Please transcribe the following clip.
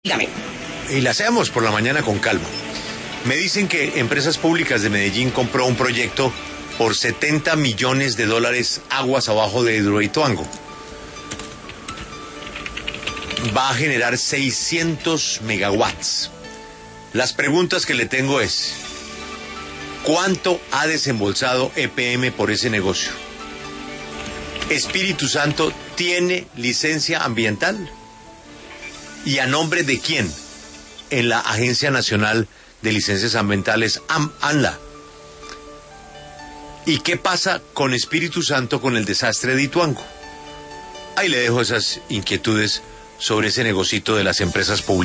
Dígame. Y la hacemos por la mañana con calma. Me dicen que Empresas Públicas de Medellín compró un proyecto por $70 millones aguas abajo de Hidroituango. Va a generar 600 megawatts. Las preguntas que le tengo es: ¿cuánto ha desembolsado EPM por ese negocio? ¿Espíritu Santo tiene licencia ambiental? ¿Y a nombre de quién? En la Agencia Nacional de Licencias Ambientales, ANLA. ¿Y qué pasa con Espíritu Santo con el desastre de Ituango? Ahí le dejo esas inquietudes sobre ese negocito de las empresas públicas.